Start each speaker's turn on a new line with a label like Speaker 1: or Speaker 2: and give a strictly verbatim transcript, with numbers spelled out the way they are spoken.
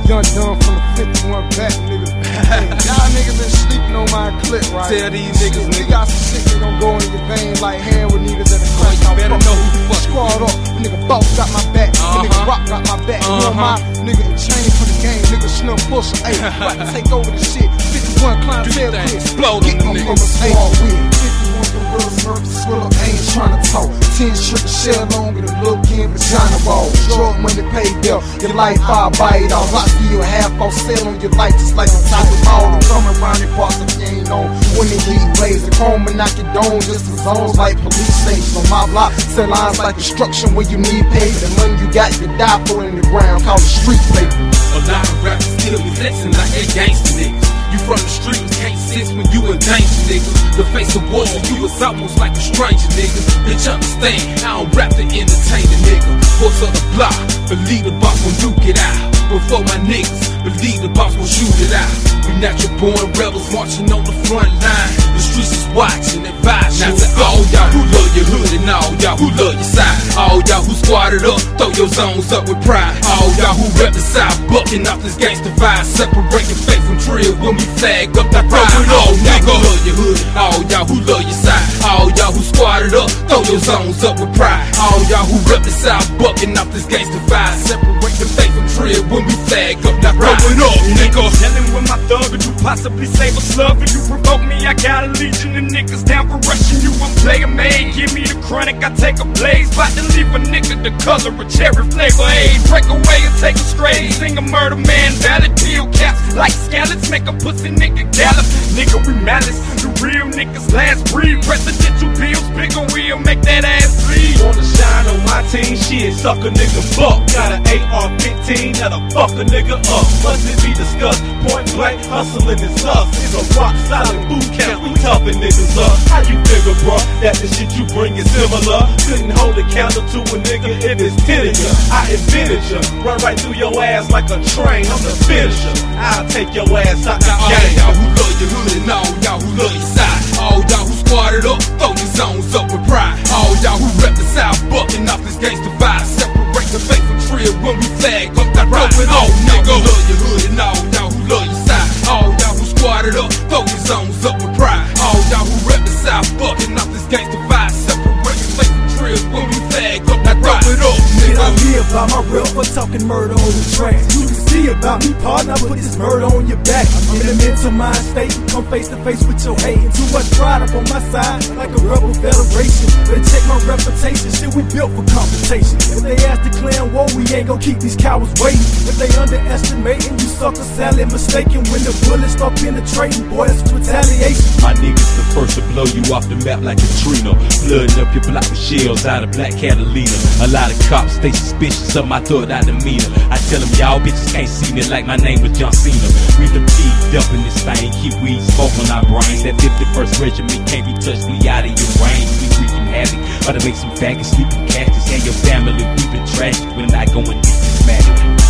Speaker 1: Young Dumb from the fifty-one back, nigga. Y'all niggas been sleeping on my clip, right?
Speaker 2: Tell these niggas,
Speaker 1: nigga.
Speaker 2: nigga.
Speaker 1: We got some shit that gon' go in your vein like heroin needles at the
Speaker 2: Oh,
Speaker 1: crack.
Speaker 2: you better know who the fuck you
Speaker 1: Squad up, nigga. Boss got my back,
Speaker 2: Uh-huh.
Speaker 1: nigga. Rock got my back. You know
Speaker 2: Uh-huh.
Speaker 1: my nigga in chain for the game, nigga. Slim Pussy, ayy. About to take over the shit. fifty-one clientele
Speaker 2: Do
Speaker 1: clip.
Speaker 2: explode
Speaker 1: Get
Speaker 2: on them
Speaker 1: them
Speaker 2: niggas.
Speaker 1: squad with fifty-one gorillas, murder, swiller, ain't tryna talk. Ten triple shell longer than Lil' Kim vagina ball. Drug money paid bill, your life I'll bite off. I see you a half off sale on your life just like a top of all. I'm coming around your parts if you ain't know. When the heat blaze, the chrome and knock your dome just as zones like police stations. On my block, sell lines like construction where you need pay. The money you got, you die for in the ground, call it street paper.
Speaker 2: A lot of rappers still be flexing like they gangsta niggas. You from the streets, can't sense when you in danger, nigga. The face of war to you is almost like a stranger, nigga. Bitch, understand, I don't rap to entertain the nigga. Force of the block, believe the boss gon' duke it out. Before my niggas, believe the boss gon' shoot it out. We natural born rebels marching on the front line. The streets is watching, advise you. Now to all y'all who love your hood and all y'all who love your side. All y'all who squatted up, throw your zones up with pride. All y'all who rep the side, bucking off this gangsta vibe. Separating faith from trill when we flag up that pride. All y'all who love your hood, all y'all who love your side. All y'all who squatted up, throw your zones up with pride. All y'all who rep the side, bucking off this gangsta vibe. Separating faith from trill when we flag up that pride. Up, nigga.
Speaker 3: Telling with my thug, could you possibly save us love? If you provoke me, I got a legion of niggas down for rushing you. I'm player made, give me the chronic, I take a blaze. About to leave a nigga the color of cherry flavor. Hey, break away and take a straight. Sing a murder man, valid pill caps like scallops. Make a pussy nigga gallop. Nigga, we malice. The real niggas last breed. Presidential bills, bigger wheel, make that ass bleed. Wanna shine on my team, shit, suck a nigga fuck. Got an A R fifteen that'll fuck a nigga up. Must it be discussed? Point blank, hustling is us. It's a rock solid boot camp, we toughin' niggas up. How you figure, bro, that the shit you bring is similar? Couldn't hold a candle to a nigga if it's ten of ya. I invented ya, run right through your ass like a train. I'm the finisher, I'll take your ass out the
Speaker 2: All
Speaker 3: game.
Speaker 2: y'all who love your hood and all y'all who love your side. All y'all who squatted up, throw your zones up with pride. All y'all who rep the side, bucking off this gangsta vibe. Separate the faith from trill when we flag up that ride. All y'all who love your hood and all y'all who love your side. All y'all who squatted up, throw your zones up with pride. All y'all who rep the side, bucking off this gangsta vibe. Separate the faith from trill when we flag up that ride. Up,
Speaker 4: Shit, I
Speaker 2: nigga.
Speaker 4: hear about my real for talking murder on the track. You can see about me, partner, I put this murder on your back. I'm in a mental mind state, come face to face with your hate. Too much pride up on my side, like a rebel federation. Better check my reputation, shit, we built for competition. If they ask to declare war, we ain't gon' keep these cowards waiting. If they underestimating, you sucker salad mistaken. When the bullets start penetrating, boy, that's retaliation.
Speaker 5: My niggas the first to blow you off the map like Katrina. Flooding up your block with shells out of Black Catalina. A lot of cops stay suspicious of my thug out demeanor. I tell them y'all bitches can't see me like my name was John Cena. We the teeth up in this thing, keep weed smoke on our brains. That fifty-first regiment can't be touched, we out of your range. We wreaking havoc, about to make some faggots sleeping cactus. And your family weeping tragic, we're not going to dismatter.